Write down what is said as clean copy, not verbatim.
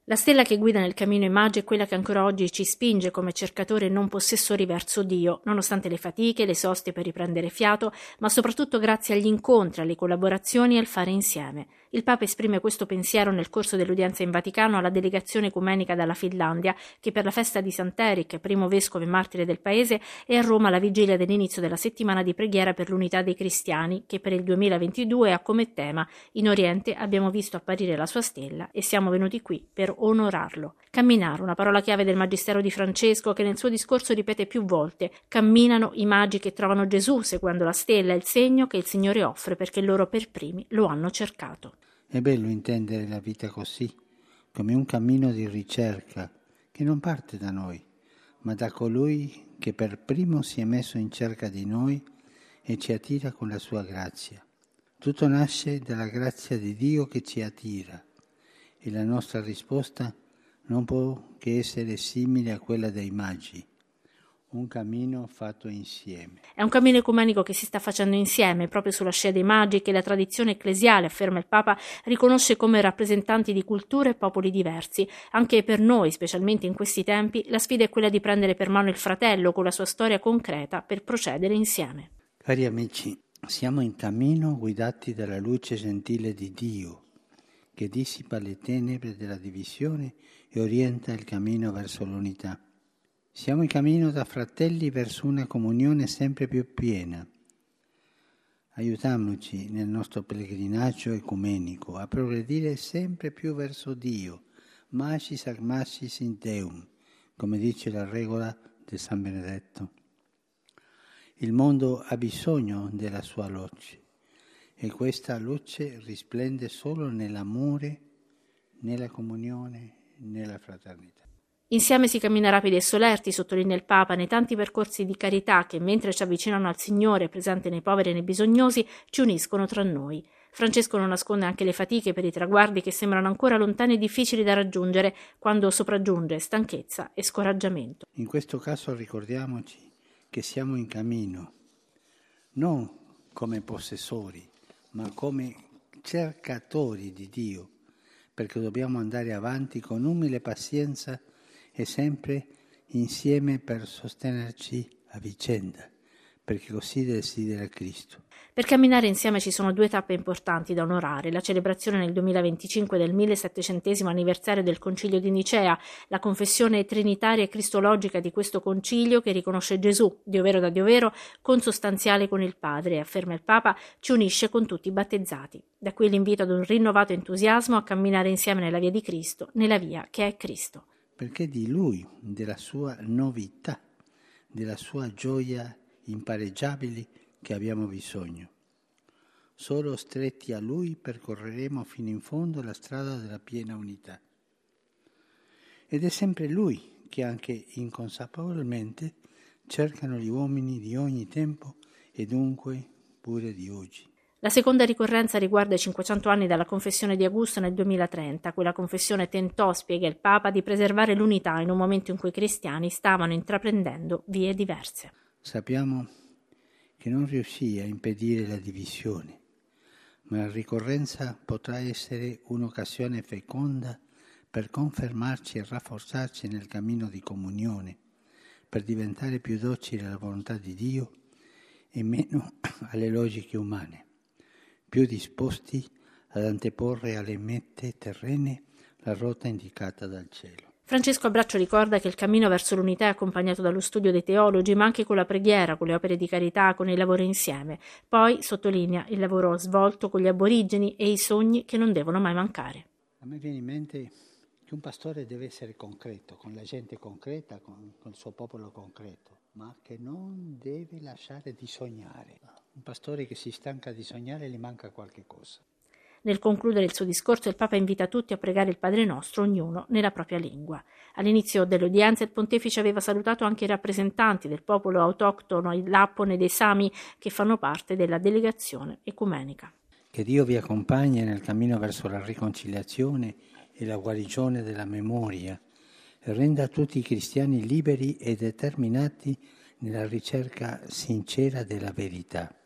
La stella che guida nel cammino Imagi è quella che ancora oggi ci spinge come cercatori e non possessori verso Dio, nonostante le fatiche, le soste per riprendere fiato, ma soprattutto grazie agli incontri, alle collaborazioni e al fare insieme. Il Papa esprime questo pensiero nel corso dell'udienza in Vaticano alla delegazione ecumenica dalla Finlandia, che per la festa di Sant'Eric, primo vescovo e martire del paese, è a Roma alla vigilia dell'inizio della settimana di preghiera per l'unità dei cristiani, che per il 2022 ha come tema «In Oriente abbiamo visto apparire la sua stella e siamo venuti qui per onorarlo». Camminare, una parola chiave del Magistero di Francesco che nel suo discorso ripete più volte. Camminano i magi che trovano Gesù seguendo la stella, il segno che il Signore offre perché loro per primi lo hanno cercato. È bello intendere la vita così, come un cammino di ricerca che non parte da noi, ma da colui che per primo si è messo in cerca di noi e ci attira con la sua grazia. Tutto nasce dalla grazia di Dio che ci attira e la nostra risposta non può che essere simile a quella dei magi. Un cammino fatto insieme. È un cammino ecumenico che si sta facendo insieme, proprio sulla scia dei magi che la tradizione ecclesiale, afferma il Papa, riconosce come rappresentanti di culture e popoli diversi. Anche per noi, specialmente in questi tempi, la sfida è quella di prendere per mano il fratello con la sua storia concreta per procedere insieme. Cari amici, siamo in cammino guidati dalla luce gentile di Dio, che dissipa le tenebre della divisione e orienta il cammino verso l'unità. Siamo in cammino da fratelli verso una comunione sempre più piena. Aiutiamoci nel nostro pellegrinaggio ecumenico a progredire sempre più verso Dio, magis ac magis in Deum, come dice la regola di San Benedetto. Il mondo ha bisogno della sua luce e questa luce risplende solo nell'amore, nella comunione, nella fraternità. Insieme si cammina rapidi e solerti, sottolinea il Papa, nei tanti percorsi di carità che, mentre ci avvicinano al Signore, presente nei poveri e nei bisognosi, ci uniscono tra noi. Francesco non nasconde anche le fatiche per i traguardi che sembrano ancora lontani e difficili da raggiungere, quando sopraggiunge stanchezza e scoraggiamento. In questo caso ricordiamoci che siamo in cammino, non come possessori, ma come cercatori di Dio, perché dobbiamo andare avanti con umile pazienza e sempre insieme per sostenerci a vicenda, perché così desidera Cristo. Per camminare insieme ci sono due tappe importanti da onorare: la celebrazione nel 2025 del 1700° anniversario del Concilio di Nicea, la confessione trinitaria e cristologica di questo concilio che riconosce Gesù, Dio vero da Dio vero, consostanziale con il Padre e, afferma il Papa, ci unisce con tutti i battezzati. Da qui l'invito ad un rinnovato entusiasmo a camminare insieme nella via di Cristo, nella via che è Cristo. Perché di Lui, della sua novità, della sua gioia impareggiabili che abbiamo bisogno. Solo stretti a Lui percorreremo fino in fondo la strada della piena unità. Ed è sempre Lui che anche inconsapevolmente cercano gli uomini di ogni tempo e dunque pure di oggi. La seconda ricorrenza riguarda i 500 anni dalla confessione di Augusto nel 2030. Quella confessione tentò, spiega il Papa, di preservare l'unità in un momento in cui i cristiani stavano intraprendendo vie diverse. Sappiamo che non riuscì a impedire la divisione, ma la ricorrenza potrà essere un'occasione feconda per confermarci e rafforzarci nel cammino di comunione, per diventare più docili alla volontà di Dio e meno alle logiche umane, più disposti ad anteporre alle mete terrene la rotta indicata dal cielo. Francesco a braccio ricorda che il cammino verso l'unità è accompagnato dallo studio dei teologi, ma anche con la preghiera, con le opere di carità, con il lavoro insieme. Poi sottolinea il lavoro svolto con gli aborigeni e i sogni che non devono mai mancare. A me viene in mente che un pastore deve essere concreto, con la gente concreta, con il suo popolo concreto, ma che non deve lasciare di sognare. Un pastore che si stanca di sognare gli manca qualche cosa. Nel concludere il suo discorso, il Papa invita tutti a pregare il Padre Nostro, ognuno nella propria lingua. All'inizio dell'udienza il Pontefice aveva salutato anche i rappresentanti del popolo autoctono, il Lappone e dei Sami, che fanno parte della delegazione ecumenica. Che Dio vi accompagni nel cammino verso la riconciliazione e la guarigione della memoria e renda tutti i cristiani liberi e determinati nella ricerca sincera della verità.